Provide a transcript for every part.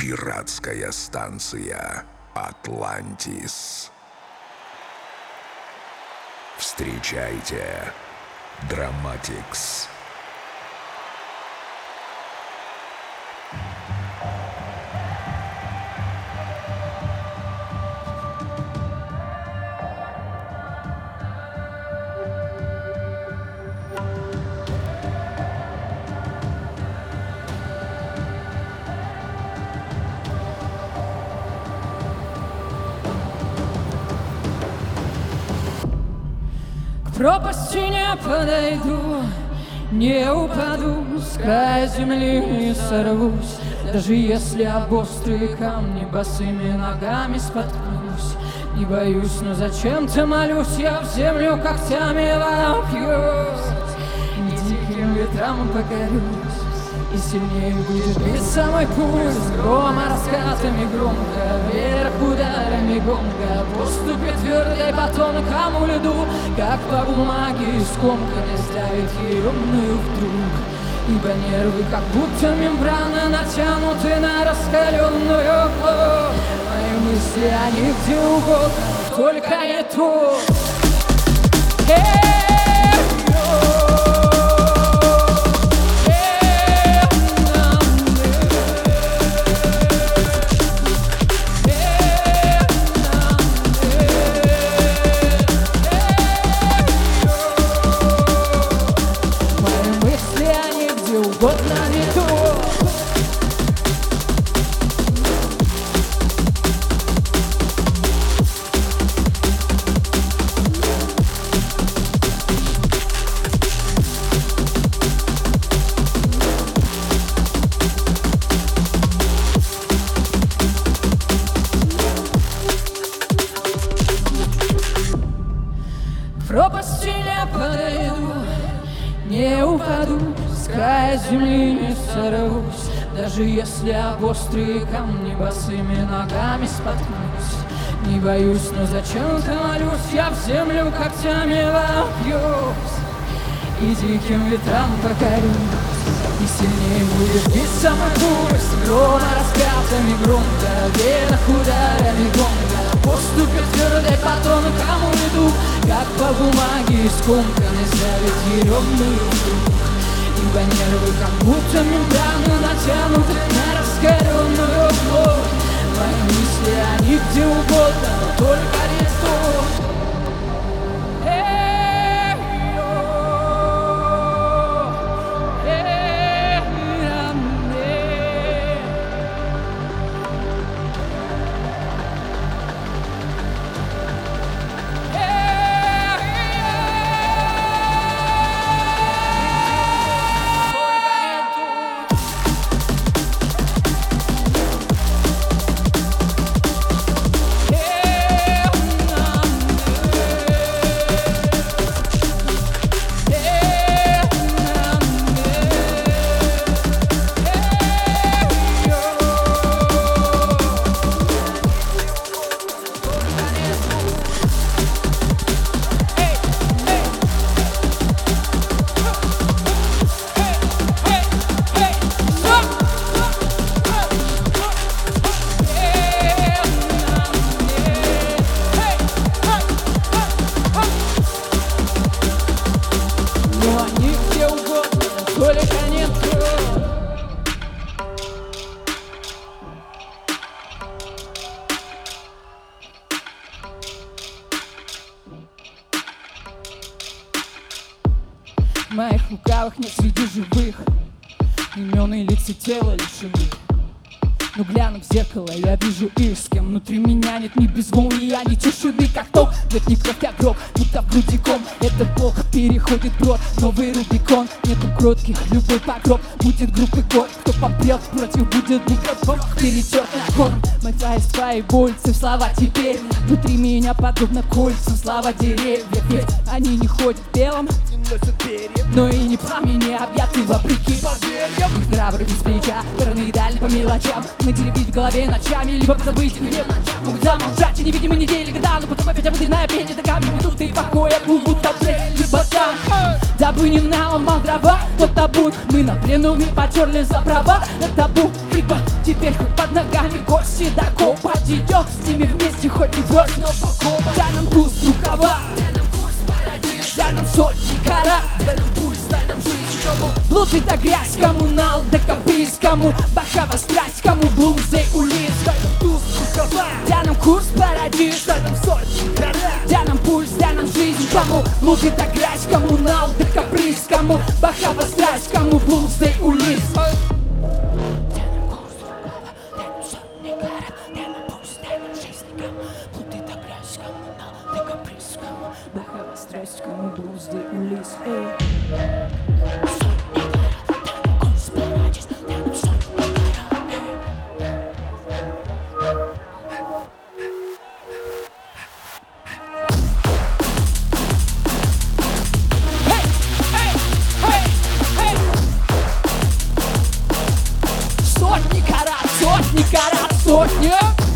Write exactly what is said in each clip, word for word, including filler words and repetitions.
Пиратская станция Атлантис. Встречайте Драматикс. К пропасти не подойду, не упаду, с края земли не сорвусь. Даже если об острые камни босыми ногами споткнусь. Не боюсь, но зачем-то молюсь, я в землю когтями вопьюсь. И диким ветрам покорюсь, и сильнее будет биться мой пульс. Грома раскатами громко, вверх ударами гонга. Поступит твердой по тонкому льду, как по бумаге скомканной ставит еремную вдруг. Ибо нервы как будто мембраны натянуты на раскаленную углу. Мои мысли, они где угодно, только не тут. Угодно не то. В пропасти не подойду, не упаду, с края земли не сорвусь. Даже если об острые камни босыми ногами споткнусь. Не боюсь, но зачем-то молюсь, я в землю когтями вопьюсь. И диким ветрам покорюсь, и сильнее будет биться мой пульс. Грома раскатами громко, вверх ударами гонга. Поступит твердой по тонкому льду, как по бумаге скомканной ставит еремную вдруг. Ибо нервы как будто мембраны натянуты на раскаленную углу. Мои мысли, они где угодно, но только не тут. В моих рукавах нет среди живых имен и лица тела лишены. Но глянув в зеркало, я вижу их, с кем внутри меня нет ни безмолвия, ни тишины, как ток. Нет ни кровь, а гроб, будто в груди ком. Этот бог переходит брод, новый Рубикон. Нету кротких, любой погроб будет группой год. Кто попрет против, будет микрофон перетер на корм. Моя из твоей больцы, слова теперь внутри меня подобно кольцам. Слава деревьев, ведь они не ходят белым. носят перья, но и не пламени объяты вопреки поверьям. Их храбрые без плеча, параноидальны по мелочам, наделить в голове ночами, либо позабыть их гнев. Могут замолчать и невидимые недели года, но потом опять обыденная пение до камня ведут и покоя плывут от ботан. Дабы не наломал дрова, тот табун мы на пленуме потерли за права на табу. Ибо теперь хоть под ногами кости до копа идет с ними вместе, хоть и вновь, но покопа. Дай нам туз рукава, дай нам сотни кара, дай нам пульс, дай нам жизнь. Блуд и да грязь, кому нал, да каприз, кому бахава страсть, кому блузы улиц. Дай нам туз рукава, дай нам курс парадиз, дай нам сотни кара, дай нам пульс, дай нам жизнь. Кому блуд и да грязь, кому нал, да каприз, кому бахава страсть, кому блузы улиц. Бахава страсть, кому блузды улиц. Сотни карат, сотни карат, сотни.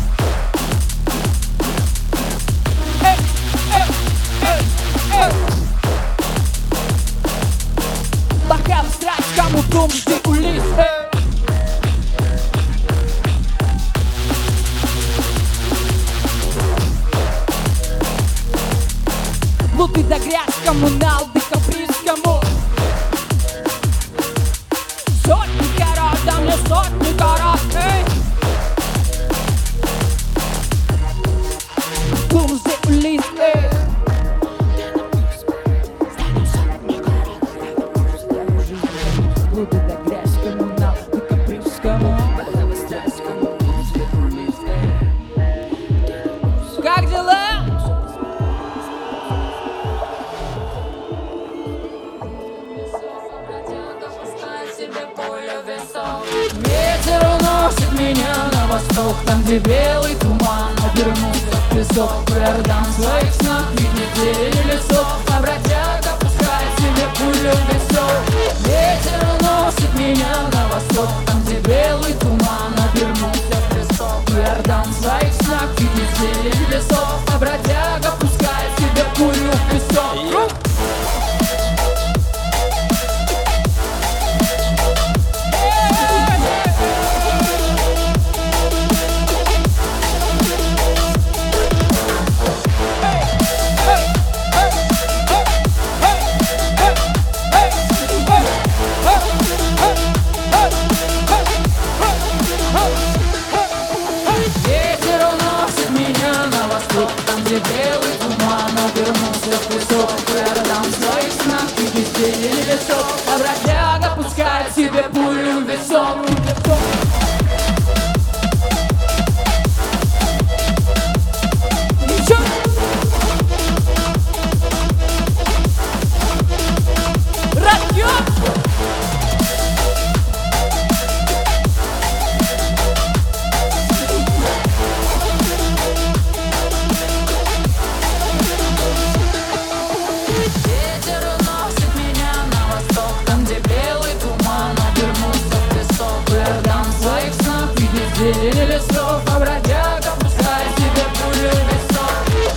Бахава страсть, кому блузды улиц. Блуд и да грязь, кому нал, да каприз, кому сотни карат, да мне сотни карат. Блузды улиц. Блуд и да грязь, кому нал, да каприз, кому бахава страсть, кому блузды улиц. Как дела? Ветер уносит меня на восток, там, где белый туман обернулся в песок. В Иордан своих снах видит зелень лесов, а бродяга пускает себе пулю в висок. Ветер уносит меня на восток, там, где белый туман обернулся в песок. В Иордан своих снах видит зелень лесов, а бродяга пускает себе пулю в песок. Ветер уносит меня на восток, там, где белый туман обернулся в песок. В Иордан своих снах видит зелень лесов, а бродяга пускает себе пулю в висок. Ничего. Радио. Ветер уносит меня на восток, там, где белый туман обернулся в песок. В Иордан своих снах видит зелень лесов, а бродяга пускает себе пулю в висок.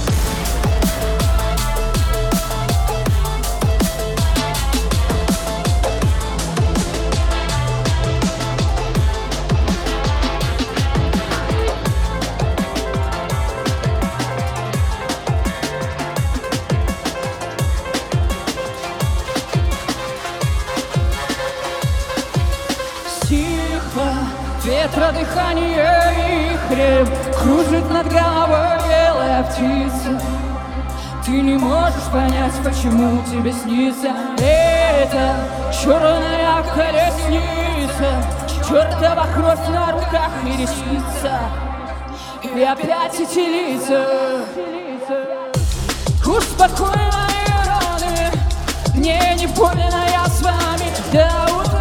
Тихо, ветра дыхание и хреб, кружит над головой белая птица. Ты не можешь понять, почему тебе снится эта черная колесница. Чертова кровь на руках и ресница, и опять эти лица. Успокой мои раны, мне не больно, я с вами до утра.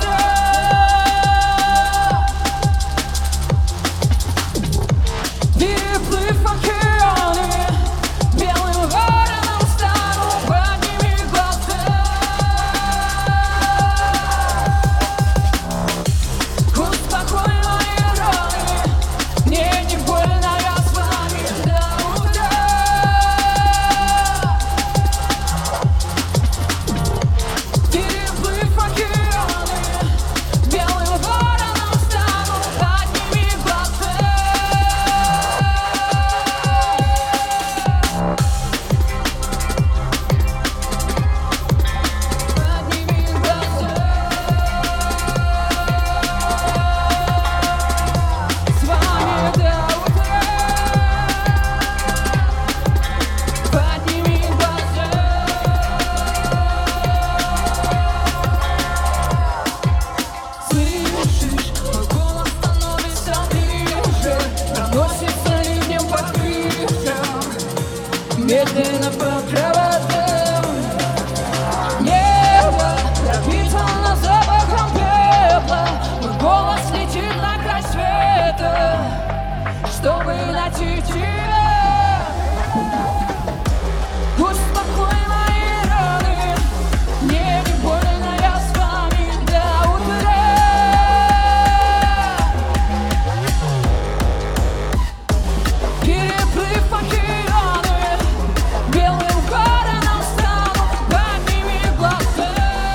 Переплыв океаны, белым вороном стану, подними глаза. медленно по проводам. Небо пропитано запахом пепла, мой голос летит на край света, чтобы найти тебя. Успокой мои раны, мне не больно, я с вами до утра. Переплыв океаны, белым вороном стану, подними глаза.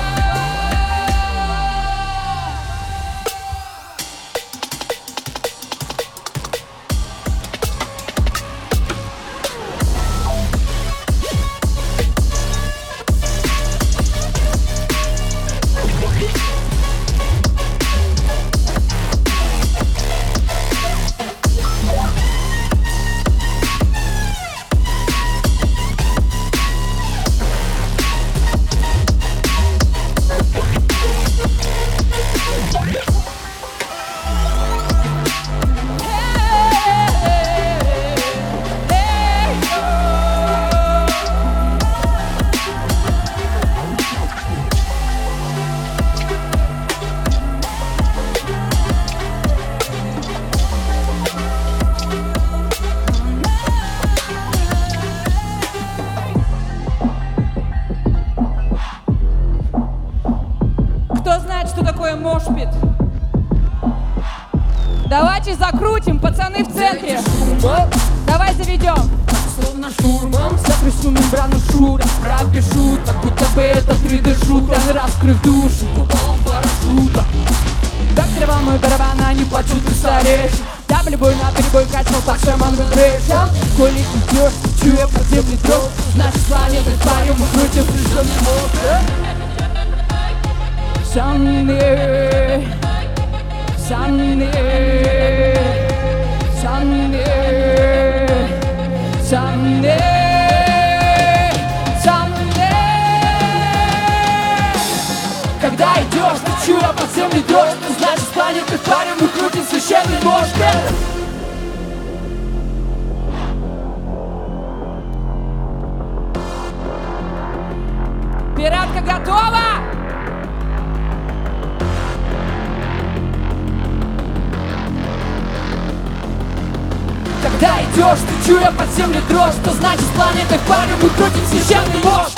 Кто знает, что такое мошпит? Давайте закрутим, пацаны в центре. Давай заведем. Словно штурмом сотрясу мембрану шура. Пропишу, как будто бы это три дэ-шутер. Раскрыв душу, куполом парашюта. Как волной барабана, не плачу, ты стареешь. Даблю-бой на перебой качал, так шаман выбреша. Коли идешь, чуя подземный дров, значит планеты парим, мы крутим прижженный мозг. Someday, someday, someday, someday, someday. Когда идешь, ты чуя подземный дождь, ты значит планеты парим, мы крутим священный мозг. Пиратка готова? Когда идешь, ты чуя подземный дрожь, что значит с планетой парим, мы крутим священный мозг.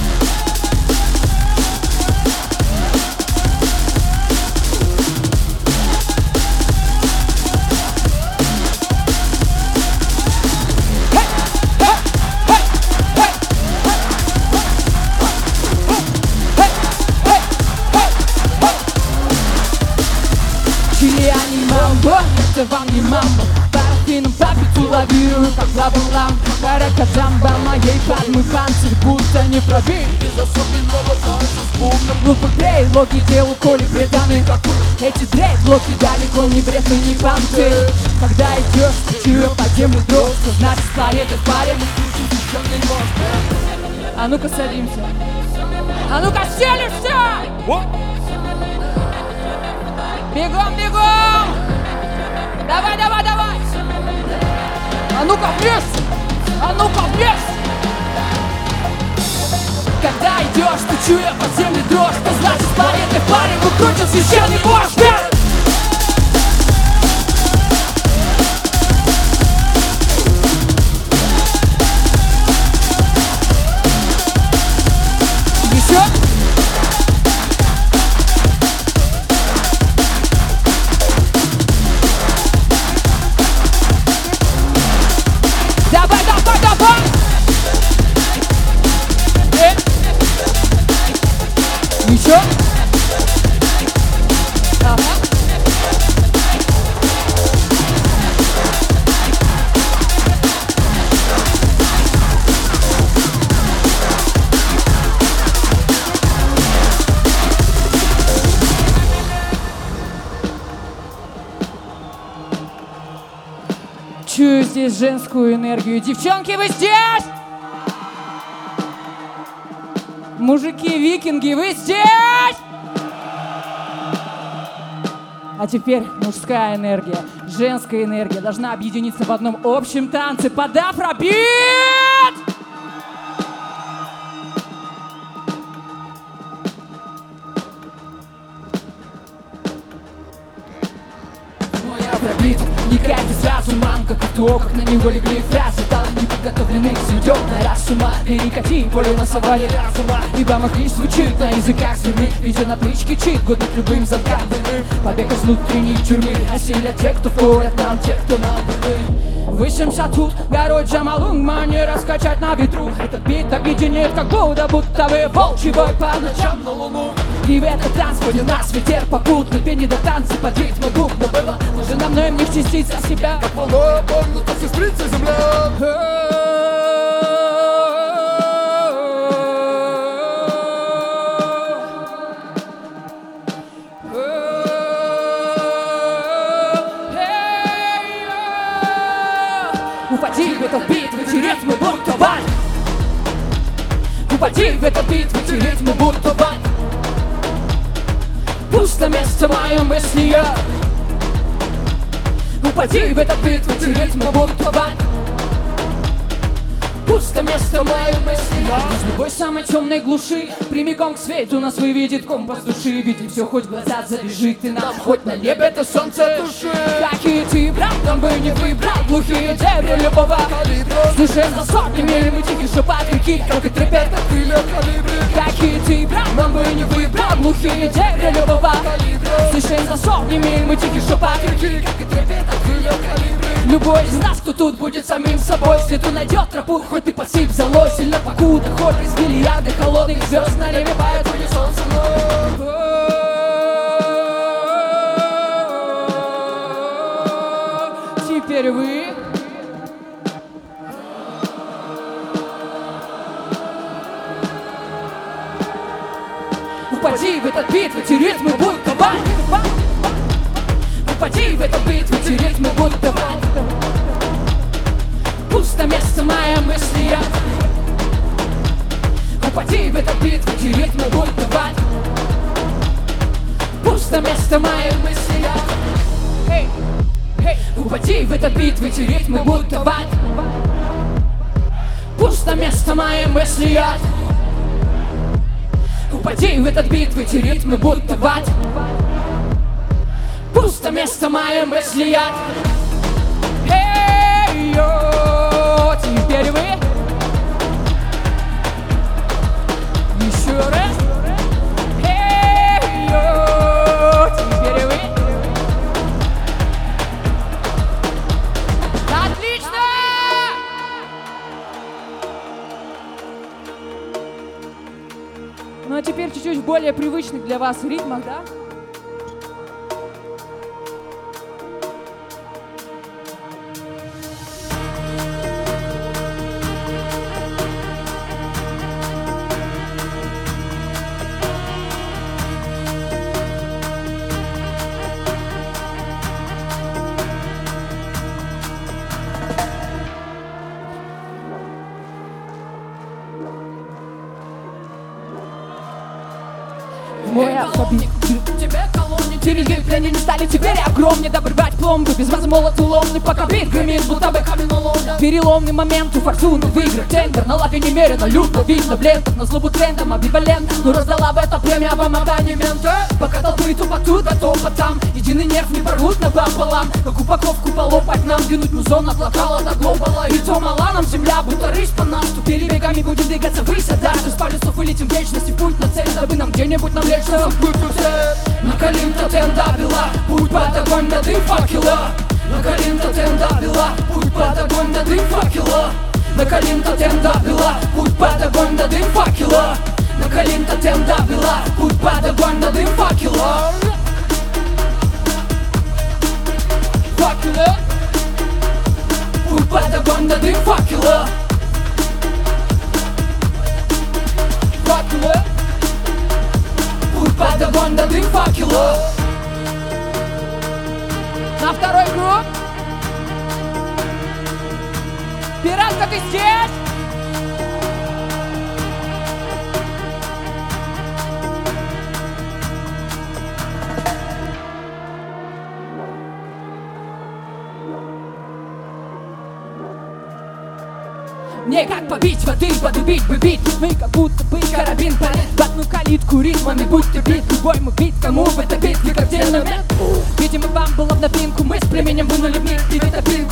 Чили-ани мамбо, это вам не мамбо. Парафином по пяту лавирую, как лабулам. Каракатамба моей подмы панцирь, будто не пробит. Без особенного танца с бумном. Глупо клей, логи делу, коли преданы. Эти дрейд-блоки далеко не бред и не банты. Когда идешь, ты чуя подземный дрожь, что значит с планеты в паре мы крутим священный мозг. А ну-ка садимся. А ну-ка селишься! Бегом, бегом! Давай, давай, давай! А ну-ка вместе! А ну-ка вместе! Когда идешь, ты чуя подземный дрожь, что значит с планеты в паре мы крутим священный мозг! Еще? Давай, давай, давай! Э? Еще? Ага. Чую здесь женскую энергию. Девчонки, вы здесь? Мужики, викинги, вы здесь? А теперь мужская энергия, женская энергия должна объединиться в одном общем танце, подав пробит! разумом, как и то, как на него легли фразы. Дал неподготовленных сведет на раз с ума. Перекати поле на саванне разума, ибо могли звучит на языках земли. Видя на плечке чит, годный к любым замкам вины. Побег из внутренней тюрьмы, осилят те, кто вторят нам, те, кто нам вины. Высимся тут, горой Джамалунгма, не раскачать на ветру. Этот бит объединит, как будто, будто вы волчий бой по ночам на луну. И в этот транс входит нас ветер попутный, пени до танца под ритмы бубна. Было нужно мной мне частица себя, как волной оборнута сестрица земля. Упади в этот бит, в эти ритмы будто бань. Упади в этот бит, в эти ритмы будто бань. Пусто место мое мысли я. Упади в этот бит, в эти ритмы будто бань. Пусто место мое мысли я. Из любой самой темной глуши прямиком к свету нас выведет компас души. Видим все, хоть глаза завяжи ты нам, хоть на небе это солнце души. Какие ты брат, нам бы не выбрал глухие дебри любого калибра. Слышим за сотнями мы тихий шепот реки, как и трепет от крыльев калибри. Какие ты брат, нам бы не выбрал глухие дебри любого калибра. Слышим за сотнями мы тихий шепот реки, как и трепет от крыльев калибри. Любой из нас, кто тут будет самим собой, свету найдет тропу, хоть ты посыпь золой. Сильно покуда ход из миллиарды холодных звезд на небе, поэтому не солнце мной. Теперь вы. Упади в этот бит, в эти ритмы будто бань. Упади в этот бит, в эти ритмы будто бань. Пусто место моя мысли я. Упади в этот бит, в эти ритмы будто бань. Пусто место моя мысли я. Hey, hey. Упади в этот бит, в эти ритмы будто бань. Пусто место моя мысли я. Упади в этот бит, в эти ритмы будто бань. Пусто место моя мысли я. Эй-йо, теперь вы. Еще раз. Эй-йо, теперь вы. Отлично! Ну а теперь чуть-чуть в более привычных для вас ритмах, да? Мой алфавит. Деревья плени не стали теперь огромнее. Добывать пломбы без возмолот уломный, пока бит гремит, будто бы каменоломня. Переломный момент у фортуны выиграть тендер. На лапе немерено, люто видно блен, как на злобу трендом амбивалент. Но раздала в это племя абонемента. Пока толпы то по тут, а то по там. Единый нерв не порвут на пополам. Как упаковку полопать нам, двинуть музон от локала до глобала. И то мала нам земля, будто рысь по нас. То перебегами будем двигаться ввысь, а дальше с полюсов улетим в вечность. И путь на цель, дабы нам где-нибудь навлечься. Накалим тотем добила, путь под огонь на дым факела. Накалим тотем добила, путь под огонь на дым факела. Накалим тотем добила, путь под огонь на дым факела. Накалим тотем добила, путь под огонь на дым факела. Факела. Путь под огонь на дым факела. Факела. Путь под огонь на дым факела. На второй круг. Пиратка, ты здесь? Мне как побить воды, подубить бы бит. Мы как будто бы карабин полет в одну калитку ритмами, будь ты бит. Любой мой бит, кому бы это бит, не как день момент. Видимо, вам было в новинку, мы с племенем вынули в мир. И это бит,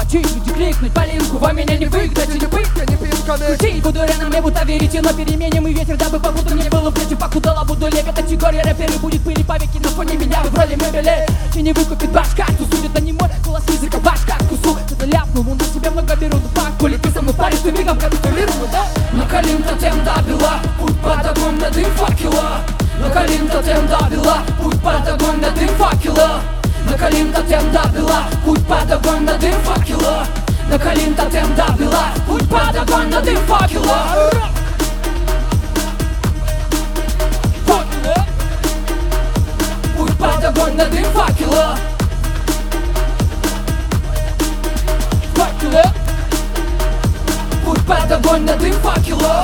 включить, люди кликнуть полинку. Вы меня не выгнать и не Пытка не пинками. крутить буду рядом, мне будто верите, но переменим и ветер, дабы побуду не было в плечи, похудала, буду лего категория рэперы, будет пыли по веки на фоне меня в роли мебели. И не выкупит башка, тусу, это не мой голос языка, башка, кусу. Кто-то ляпнул, он на себя много берут, факт, коли ты со мной паришь, ты мигом капитулировал, да? На колин тотем добила, путь под огонь, на дым факела. На колин тотем добила, путь под огонь, на дым факела. На колин тотем добила, путь под огонь, на дым факела. На колин тотем добила, путь под огонь, на дым факела. Путь под огонь, на дым факела. Факела. Путь под огонь, на дым факела.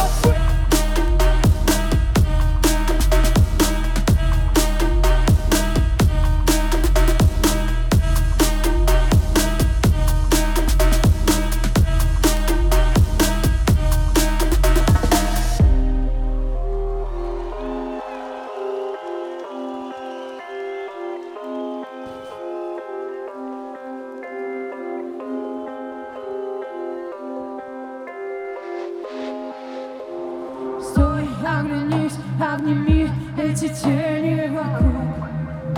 Стой, оглянись, обними эти тени вокруг.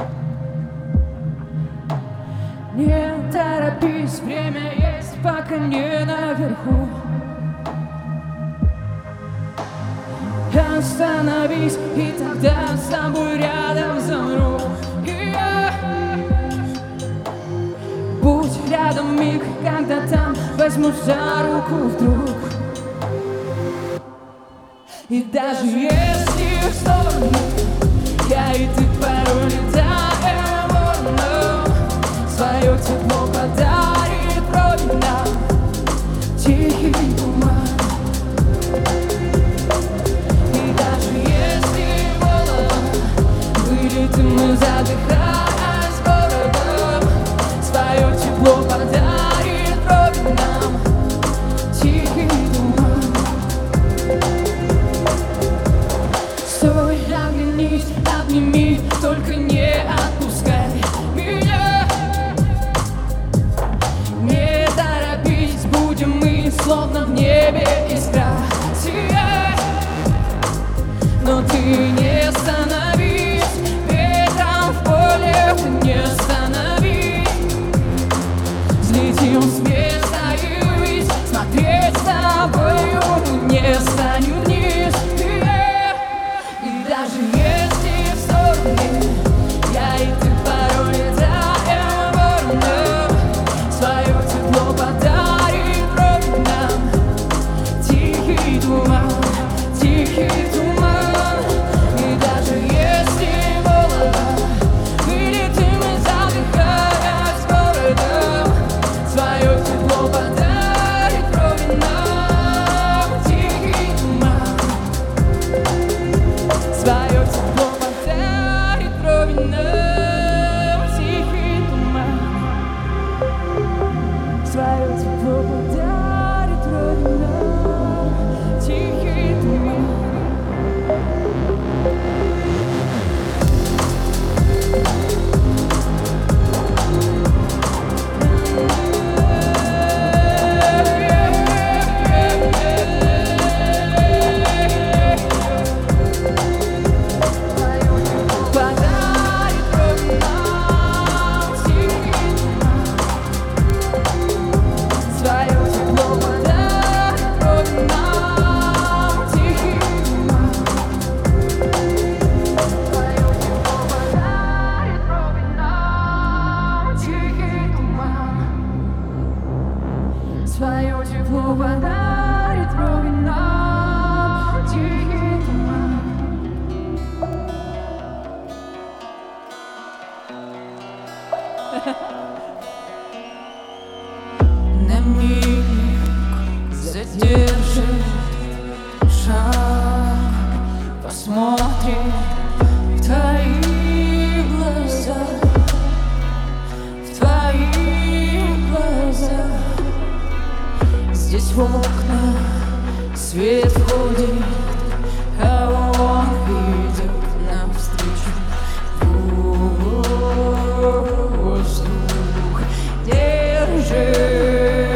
Не торопись, время есть, пока не наверху. Остановись, и тогда с тобой рядом замру. Yeah. Будь рядом миг, когда там возьму за руку вдруг. И даже если в сторону я и ты порой летаем вольно, свое тепло подарит вроде нам тихий туман. И даже если волна вылетим мы, задыхаясь городом, свое тепло подарит вроде нам тихий туман. Стой, оглянись, обними, только не отпускай меня. Не торопись, будем мы словно в небе искра сиять. Но ты не остановись, ветром в поле ты не остановись. Взлетим с места и ввысь, смотреть с тобою не станет вниз. Даже если в стороне я и ты порой летаем вольно, свое тепло подарит вроде нам тихий туман, тихий туман. И даже если волна вылетим и задыхаясь городом, свое тепло подарит вроде нам тихий туман. Свое тепло подарит вровень нам тихий туман. Свое тепло подарит вровень нам тихий туман. Свое тепло подарит вровень нам тихий туман. На миг задержи шаг, посмотрим в твои глаза, в твои глаза. Здесь в окна свет входит, а он идет навстречу. Воздух держи.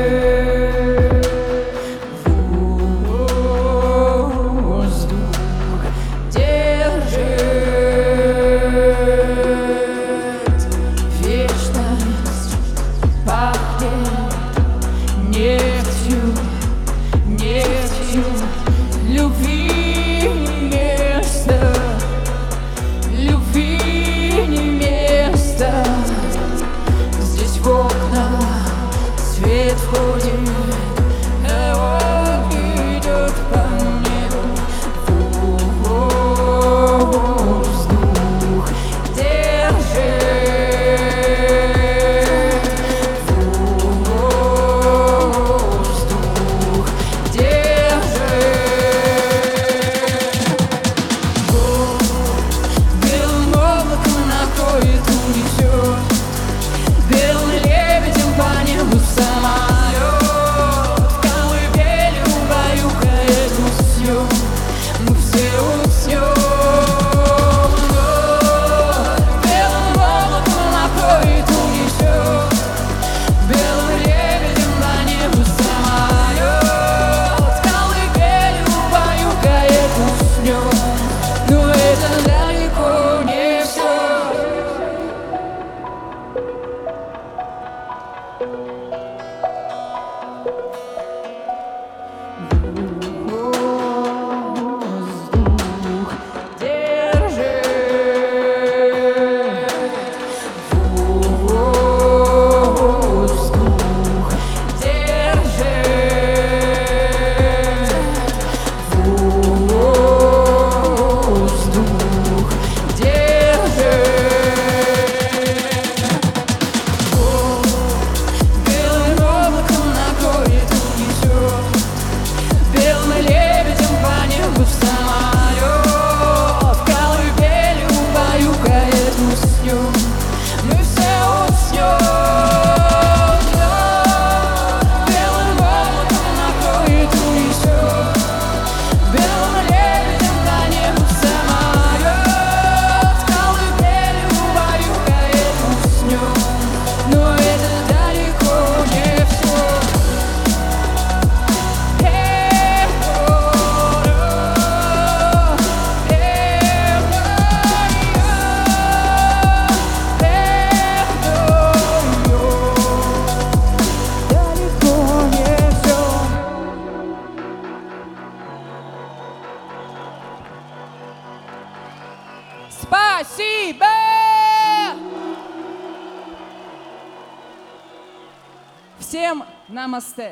Воздух держи, воздух держи, воздух держи. Белым облаком накроет, унесет, белым лебедем по небу самолет, колыбелью убаюкает, уснем, мы все уснем. Белым облаком накроет, унесет, белым лебедем по небу самолет, колыбелью убаюкает, уснем, но это далеко не все. Спасибо! Всем намасте!